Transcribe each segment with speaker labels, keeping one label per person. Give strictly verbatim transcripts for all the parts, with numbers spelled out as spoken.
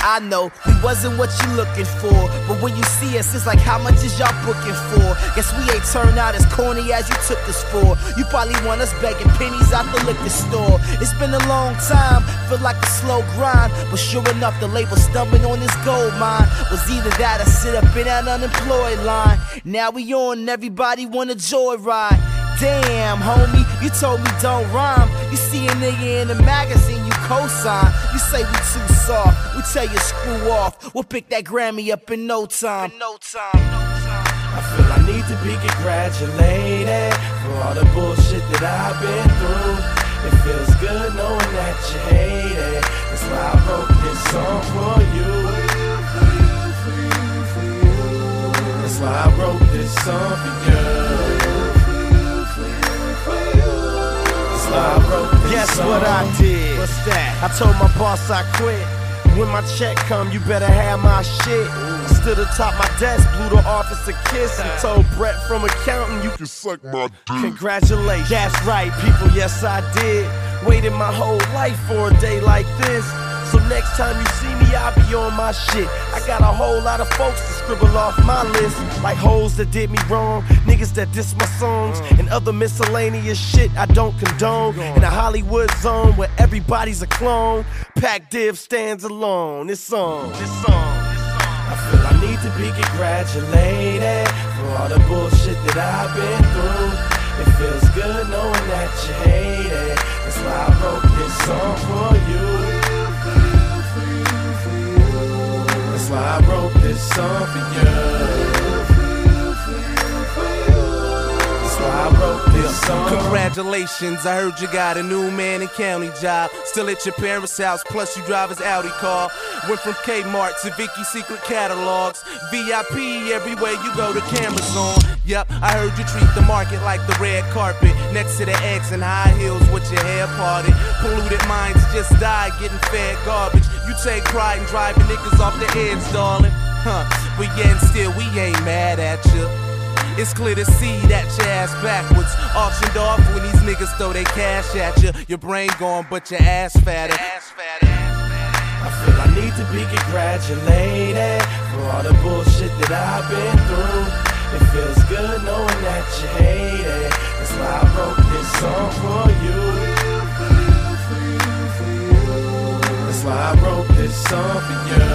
Speaker 1: I know we wasn't what you looking for, but when you see us, it's like how much is y'all booking for? Guess we ain't turned out as corny as you took us for. You probably want us begging pennies out the liquor store. It's been a long time, feel like a slow grind, but sure enough the label stumbling on this gold mine. Was either that or sit up in that unemployed line. Now we on and everybody wanna joyride. Damn, homie, you told me don't rhyme. You see a nigga in the magazine, you co-sign. You say we too soft, we tell you screw off. We'll pick that Grammy up in no time. In no time.
Speaker 2: I feel I need to be congratulated for all the bullshit that I've been through. It feels good knowing that you hate it. That's why I wrote this song for you. That's why I wrote this song for you.
Speaker 3: Guess what I did? What's that? I told my boss I quit. When my check come, you better have my shit. Stood atop my desk, blew the office a kiss, and told Brett from accounting, you can suck my dick. Congratulations. That's right, people, yes I did. Waited my whole life for a day like this. So next time you see me, I'll be on my shit. I got a whole lot of folks to scribble off my list, like hoes that did me wrong, niggas that diss my songs, and other miscellaneous shit I don't condone. In a Hollywood zone where everybody's a clone, Pac Div stands alone. This song, this song.
Speaker 2: I feel I need to be congratulated for all the bullshit that I've been through. It feels good knowing that you hate it. That's why I wrote this song for you. That's why I wrote this song for you. That's why I wrote this song.
Speaker 4: Congratulations, I heard you got a new man and county job. Still at your parents' house, plus you drive his Audi car. Went from Kmart to Vicky's Secret Catalogs. V I P everywhere you go, the camera's on. Yep, I heard you treat the market like the red carpet. Next to the eggs and high heels with your hair parted. Polluted minds just die getting fed garbage. You take pride in driving niggas off the edge, darling. Huh, but yet and still we ain't mad at you. It's clear to see that your ass backwards. Auctioned off when these niggas throw their cash at you. Your brain gone, but your ass fatter. Ass fatter.
Speaker 2: I feel I need to be congratulated for all the bullshit that I've been through. It feels good knowing that you hate it. That's why I wrote this song for you. That's why I wrote this song for you.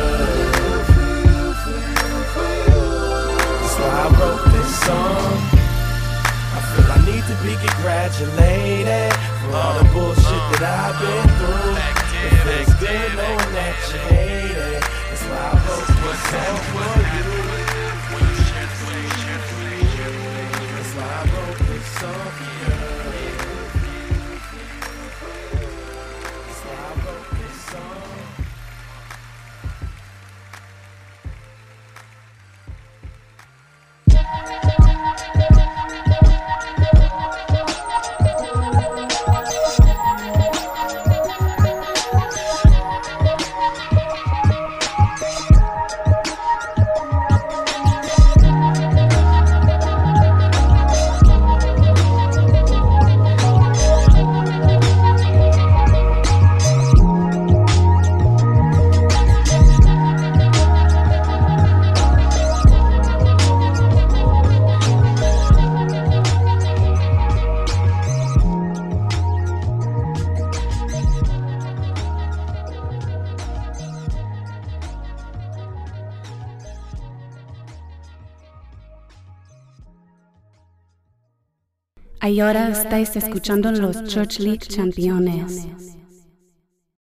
Speaker 2: That's why I wrote this song. I feel I need to be congratulated for all the bullshit that I've been through. It feels good knowing that you hate it. That's why I wrote this song for you. That's why I wrote this song for you. That's why I wrote this song.
Speaker 5: Y ahora estáis escuchando los Church League Championes.